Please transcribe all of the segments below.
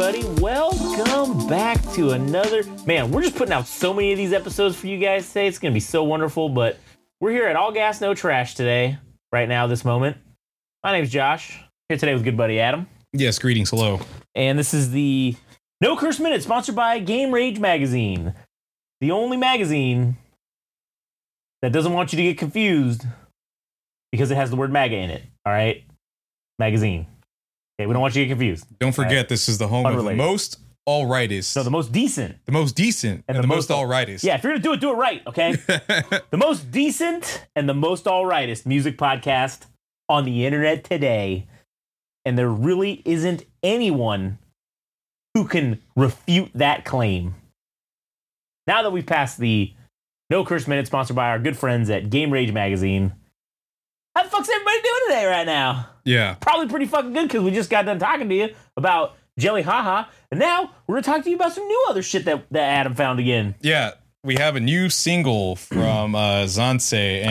everybody. Welcome back to another... Man, we're just putting out so many of these episodes for you guys today. It's going to be so wonderful, but we're here at All Gas, No Trash today, right now, this moment. My name's Josh. Here today with good buddy Adam. Yes, greetings, hello. And this is the No Curse Minute, sponsored by Game Rage Magazine. The only magazine that doesn't want you to get confused because it has the word MAGA in it, all right? Magazine. Okay, we don't want you to get confused. Don't forget, right? This is the home of the most all-rightist. No, the most decent. The most decent and the most all-rightist. Yeah, if you're going to do it right, okay? The most decent and the most all-rightist music podcast on the internet today. And there really isn't anyone who can refute that claim. Now that we've passed the No Curse Minute, sponsored by our good friends at Game Rage Magazine, how the fuck's everybody doing today right now? Yeah. Probably pretty fucking good because we just got done talking to you about Jelly Haha. And now we're going to talk to you about some new other shit that Adam found again. Yeah. We have a new single from Zansei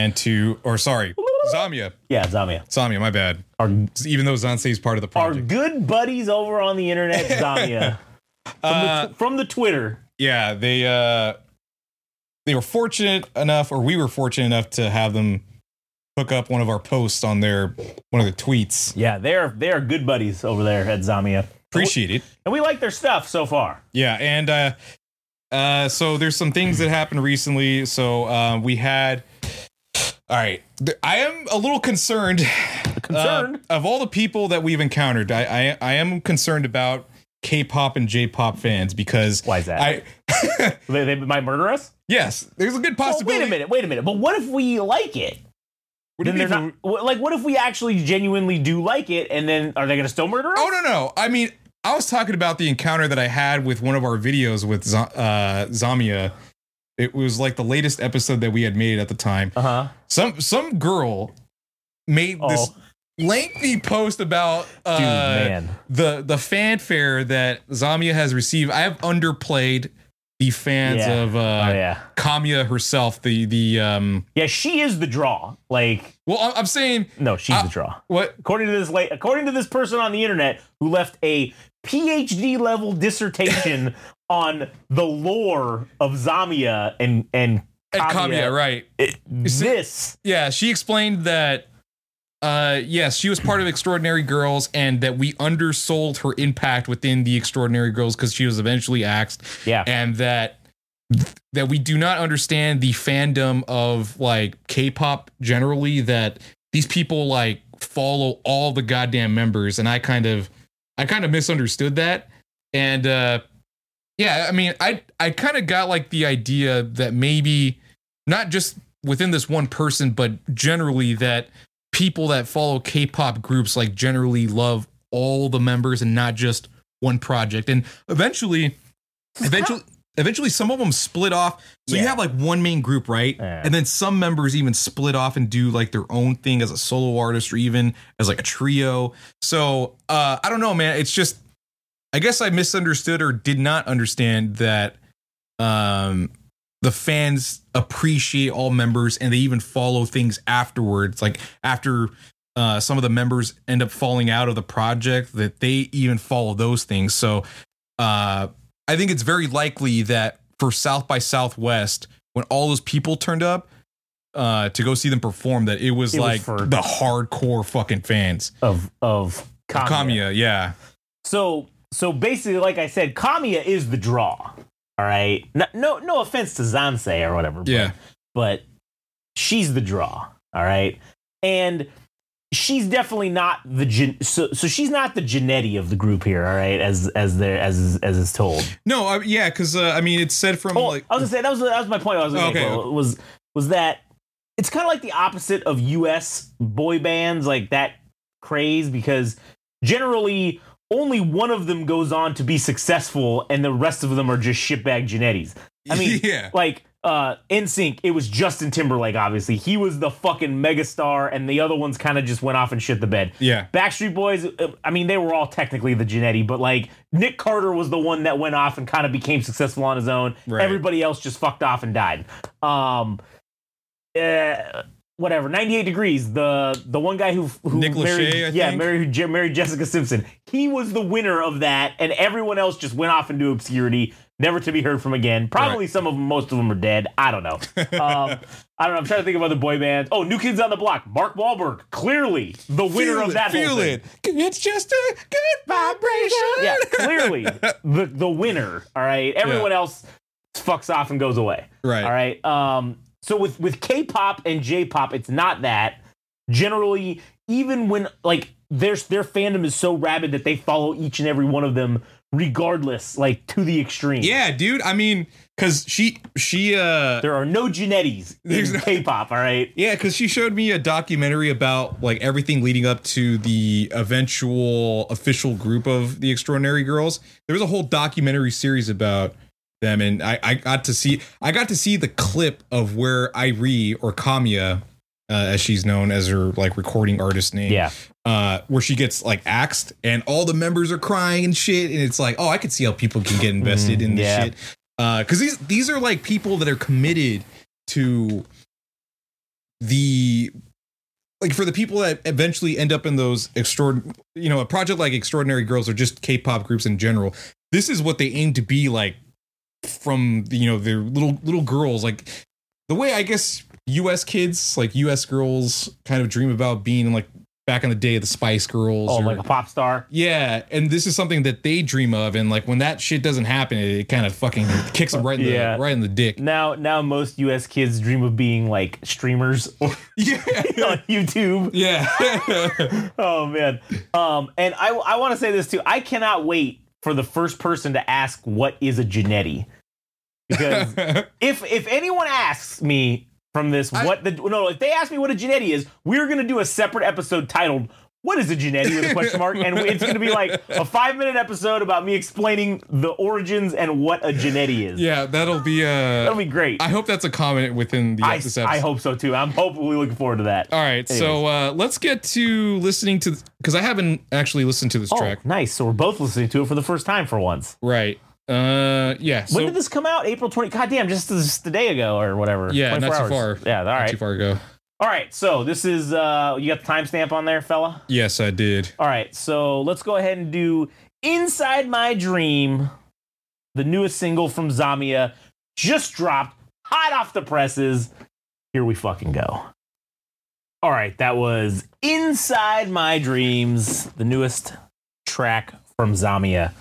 Zamia. Yeah, Zamia. Zamia, my bad. Even though Zansei is part of the project. Our good buddies over on the internet, Zamia. From the Twitter. Yeah, they were fortunate enough, or we were fortunate enough to have them hook up one of our posts on one of the tweets. Yeah, they are good buddies over there at Zamia. Appreciate it. And we like their stuff so far. Yeah, and so there's some things that happened recently. So we had... All right, I am a little concerned. Of all the people that we've encountered, I am concerned about K-pop and J-pop fans because... Why is that? They might murder us? Yes, there's a good possibility. Well, wait a minute. But what if we like it? What if we actually genuinely do like it, and then are they going to still murder us? Oh, no. I mean, I was talking about the encounter that I had with one of our videos with Zamia. It was like the latest episode that we had made at the time. Uh-huh. Some girl made this lengthy post about the fanfare that Zamia has received. I have underplayed the fans of Kamiya herself. Yeah, she is the draw. Well, I'm saying no, she's the draw. What? According to this person on the internet who left a PhD level dissertation on the lore of Zamia and Kamiya, right? She explained that yes, she was part of Extraordinary Girls, and that we undersold her impact within the Extraordinary Girls because she was eventually axed. Yeah, and that we do not understand the fandom of like K-pop generally. That these people like follow all the goddamn members, and I kind of misunderstood that. And yeah, I mean, I kind of got like the idea that maybe not just within this one person, but generally that people that follow K-pop groups like generally love all the members and not just one project. And eventually some of them split off. So you have like one main group, right? And then some members even split off and do like their own thing as a solo artist or even as like a trio. So I don't know, man. It's just, I guess I misunderstood or did not understand that the fans appreciate all members and they even follow things afterwards. Like after some of the members end up falling out of the project, that they even follow those things. So I think it's very likely that for South by Southwest, when all those people turned up to go see them perform, that it was like for the hardcore fucking fans of Kamiya. Yeah. So basically, like I said, Kamiya is the draw. All right. No offense to Zansei or whatever. But she's the draw. All right. And she's definitely not so she's not the Janetti of the group here. All right. As is told. No. Because I mean, it's said from like. I was gonna say that was my point. I was gonna make was that it's kind of like the opposite of U.S. boy bands, like that craze, because generally only one of them goes on to be successful, and the rest of them are just shitbag Janettis. I mean, like NSYNC, it was Justin Timberlake, obviously. He was the fucking megastar, and the other ones kind of just went off and shit the bed. Yeah. Backstreet Boys, I mean, they were all technically the Janetti, but like Nick Carter was the one that went off and kind of became successful on his own. Right. Everybody else just fucked off and died. whatever, 98 Degrees, the one guy who Nick married, Lachey, I think? married Jessica Simpson. He was the winner of that, and everyone else just went off into obscurity, never to be heard from again. Probably some of them, most of them are dead. I don't know. I don't know. I'm trying to think of other boy bands. Oh, New Kids on the Block. Mark Wahlberg, clearly the winner of that whole thing. It's just a good vibration. Yeah, clearly the winner. All right. Everyone else fucks off and goes away. Right. All right. So with K-pop and J-pop, it's not that. Generally, even when like their fandom is so rabid that they follow each and every one of them regardless, like to the extreme. Yeah, dude. I mean, because she there are no Genettis in K-pop. All right. Yeah, because she showed me a documentary about like everything leading up to the eventual official group of the Extraordinary Girls. There was a whole documentary series about them, and I got to see the clip of where Irie, or Kamiya, as she's known as her like recording artist name, where she gets like axed and all the members are crying and shit, and it's like, oh, I could see how people can get invested in this shit, because these are like people that are committed to the, like, for the people that eventually end up in those a project like Extraordinary Girls or just K-pop groups in general. This is what they aim to be like from their little girls, like the way I guess US kids, like US girls, kind of dream about being like back in the day, the Spice Girls, or like a pop star. Yeah, and this is something that they dream of, and like when that shit doesn't happen, it kind of fucking kicks them right in the dick. Now most US kids dream of being like streamers on YouTube. Yeah. Oh man. And I want to say this too. I cannot wait for the first person to ask what is a Genetti, because if anyone asks me from this if they ask me what a Genetti is, we're gonna do a separate episode titled "What is a Genetti?" with a question mark, and it's gonna be like a 5-minute episode about me explaining the origins and what a Genetti is. Yeah, that'll be great. I hope that's a comment within the episode. I hope so too. I'm hopefully looking forward to that. All right, anyways. So let's get to listening to, because I haven't actually listened to this track. Nice. So we're both listening to it for the first time for once. Right. Yeah. When did this come out? April 20. Goddamn, just a day ago or whatever. Yeah, not too far. Yeah, all right. Not too far ago. All right, so this is, you got the timestamp on there, fella? Yes, I did. All right, so let's go ahead and do Inside My Dream, the newest single from Zamia, just dropped, hot off the presses. Here we fucking go. All right, that was Inside My Dreams, the newest track from Zamia.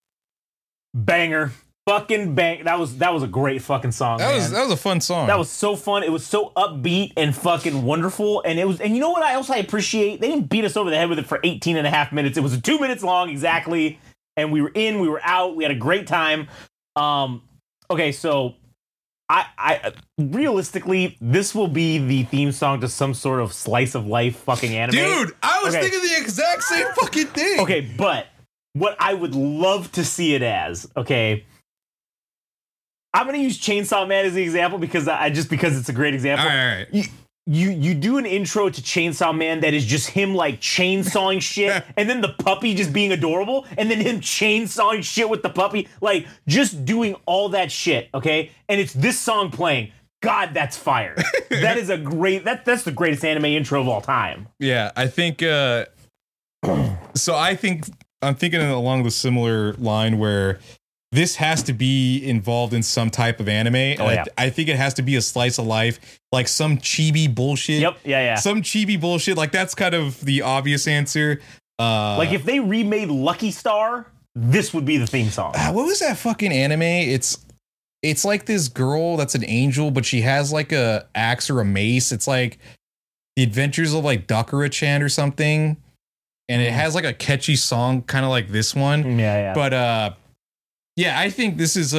Banger. Fucking bang. That was a great fucking song. That was a fun song. That was so fun. It was so upbeat and fucking wonderful. And you know what I appreciate? They didn't beat us over the head with it for 18 and a half minutes. It was 2 minutes long exactly. And we were in, we were out, we had a great time. Okay, so I realistically, this will be the theme song to some sort of slice of life fucking anime. Dude, I was thinking the exact same fucking thing. Okay, but what I would love to see it as, okay, I'm gonna use Chainsaw Man as the example because it's a great example. All right. You do an intro to Chainsaw Man that is just him like chainsawing shit, and then the puppy just being adorable, and then him chainsawing shit with the puppy, like just doing all that shit. Okay, and it's this song playing. God, that's fire. That is a great. That's the greatest anime intro of all time. Yeah, I think. So I'm thinking along the similar line where this has to be involved in some type of anime. Oh, yeah. I think it has to be a slice of life, like some chibi bullshit. Yep. Yeah. Some chibi bullshit. Like that's kind of the obvious answer. Like if they remade Lucky Star, this would be the theme song. What was that fucking anime? It's like this girl that's an angel, but she has like a axe or a mace. It's like The Adventures of like Dakura-chan or something. And it has like a catchy song, kind of like this one. Yeah. But yeah, I think this is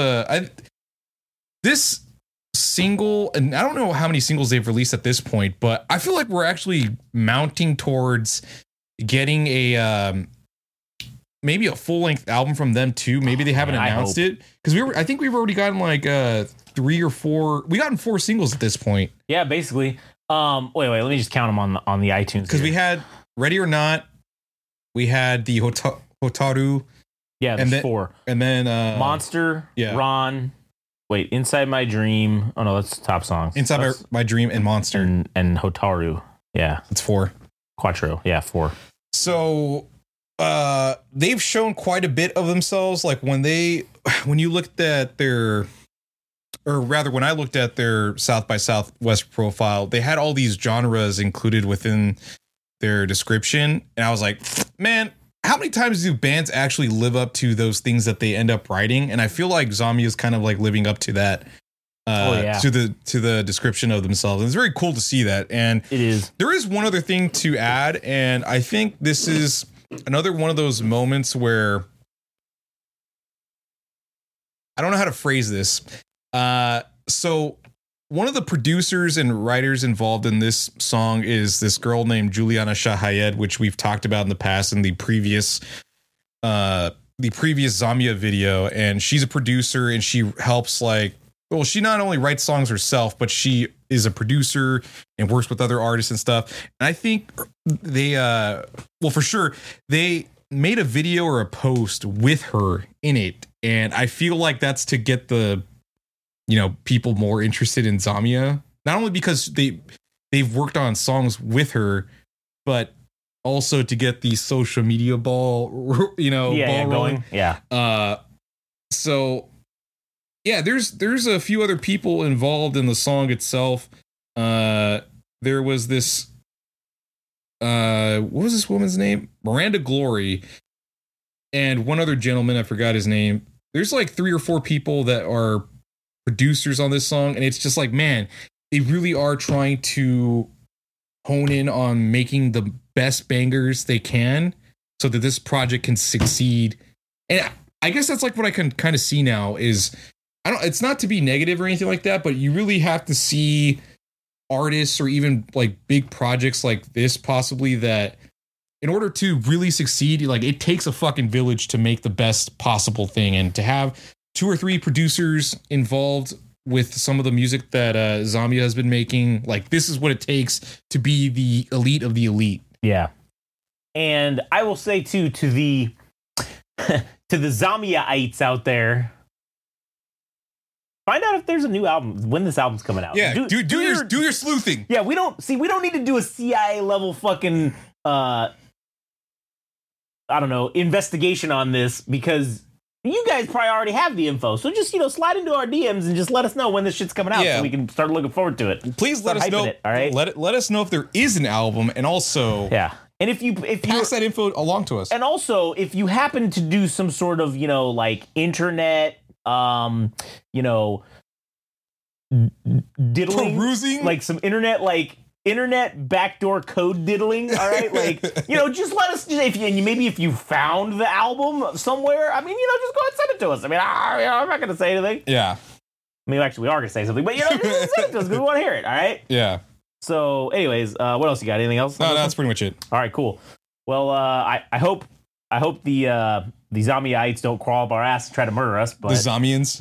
this single, and I don't know how many singles they've released at this point, but I feel like we're actually mounting towards getting a maybe a full length album from them too. Maybe they haven't announced it, because I think we've already gotten like 3 or 4. We gotten 4 singles at this point. Yeah, basically. Wait, let me just count them on the iTunes. Because we had Ready or Not, we had the Hotaru. Yeah, there's 4. And then Monster, yeah. Ron, Wait, Inside My Dream. Oh no, that's top songs. Inside My Dream and Monster and Hotaru. Yeah, it's 4. Quattro. Yeah, 4. So they've shown quite a bit of themselves. Like when you looked at their, or rather when I looked at their South by Southwest profile, they had all these genres included within their description. And I was like, man, how many times do bands actually live up to those things that they end up writing? And I feel like Zamia is kind of like living up to that, to the description of themselves. And it's very cool to see that. And it is. There is one other thing to add, and I think this is another one of those moments where I don't know how to phrase this. So one of the producers and writers involved in this song is this girl named Juliana Shahayed, which we've talked about in the past in the previous Zamia video. And she's a producer, and she helps she not only writes songs herself, but she is a producer and works with other artists and stuff. And I think they, for sure, they made a video or a post with her in it. And I feel like that's to get the, people more interested in Zamia, not only because they've worked on songs with her, but also to get the social media ball, ball rolling. Yeah. So yeah, there's a few other people involved in the song itself. There was this, what was this woman's name? Miranda Glory, and one other gentleman, I forgot his name. There's like 3 or 4 people that are producers on this song, and it's just like, man, they really are trying to hone in on making the best bangers they can so that this project can succeed. And I guess that's like what I can kind of see now is, it's not to be negative or anything like that, but you really have to see artists or even like big projects like this possibly that in order to really succeed, like it takes a fucking village to make the best possible thing. And to have 2 or 3 producers involved with some of the music that Zamia has been making, like this is what it takes to be the elite of the elite. Yeah. And I will say too, to the Zamia-ites out there, find out if there's a new album, when this album's coming out. Yeah, do your sleuthing. Yeah, we don't need to do a CIA level fucking investigation on this, because you guys probably already have the info. So just, slide into our DMs and just let us know when this shit's coming out so we can start looking forward to it. Please let us know. It, all right? Let us know if there is an album, and also and if you pass that info along to us. And also if you happen to do some sort of, internet diddling, perusing, like some internet backdoor code diddling, all right? Just let us, if you found the album somewhere, just go ahead and send it to us. I'm not going to say anything. Yeah. Actually, we are going to say something, but, just send it to us because we want to hear it, all right? Yeah. So, anyways, what else you got? Anything else? No, that's pretty much it. All right, cool. Well, I hope the Zamia-ites don't crawl up our ass and try to murder us. But the Zamians,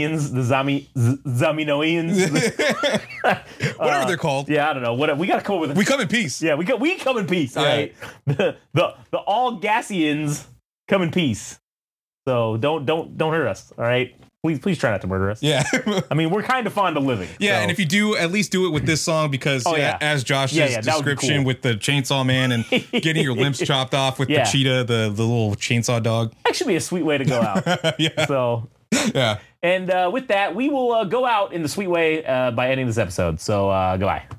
Zaminoians, whatever they're called. Yeah, I don't know. We got to come up with. We come in peace. Yeah, we come in peace. All right. The all Gassians come in peace. So don't hurt us. All right. Please try not to murder us. Yeah. We're kind of fond of living. Yeah, so. And if you do, at least do it with this song because, as Josh's description with the Chainsaw Man and getting your limbs chopped off with the cheetah, the little chainsaw dog. That should be a sweet way to go out. Yeah. So. Yeah. And with that, we will go out in the sweet way by ending this episode. So goodbye.